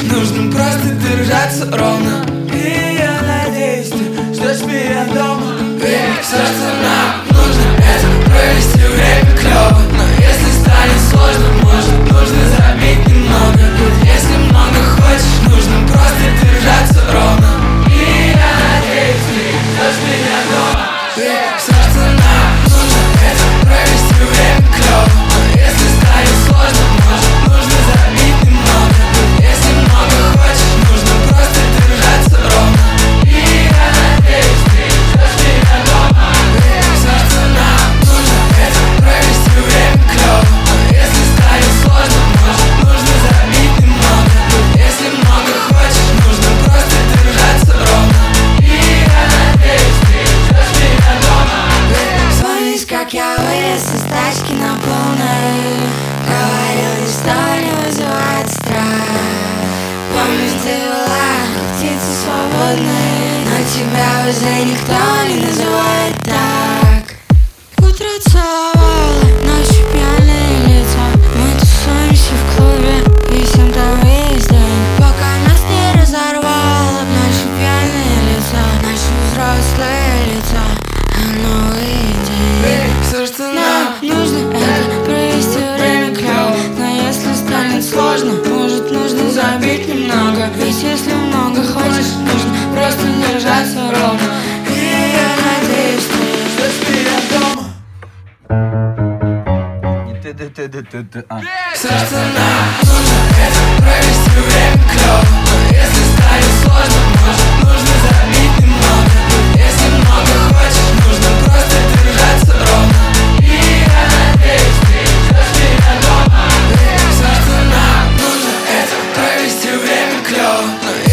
нужно просто держаться ровно. И я надеюсь, ты ждешь меня дома. Ведь все, что нам нужно, это провести время клёво. Но если станет сложно, может, нужно забить немного. Ведь если много хочешь, нужно просто держаться ровно. И я надеюсь, ты ждешь меня дома. Ведь все, что нам нужно, это провести время клёво. Но если станет сложно, может, нужно забить немного. Ведь если много хочешь, нужно просто держаться ровно. И я надеюсь, ты ждешь меня дома. Ведь все, что нам нужно, это провести время клёво. Но если станет сложно, может, нужно забить немного. Ведь если много хочешь, нужно просто держаться ровно. И я надеюсь, ты ждешь меня дома. Вспомнишь, как я вылез из тачки на полной. Говорил, ничто не вызывает страх. Помнишь, ты была как птица свободной, но тебя уже никто не называет так. Утро целовало, ночью пьяные лица. Мы тусуемся в клубе, висим там весь день, пока нас не разорвало. Наши пьяные лица, наши взрослые лица, а новый день. Все, что нам Нужно это провести время клёво. Но если станет сложно, может, нужно забить немного. Ведь если много хочешь, нужно просто держаться ровно. И я надеюсь, ты ждешь меня дома. Все, что нам нужно, это провести время клёво. Но если станет сложно, может, нужно забить немного. Если много хочешь, нужно просто держаться ровно. И я надеюсь, ты ждешь меня дома. Все, что нам нужно, это провести время клёво. Но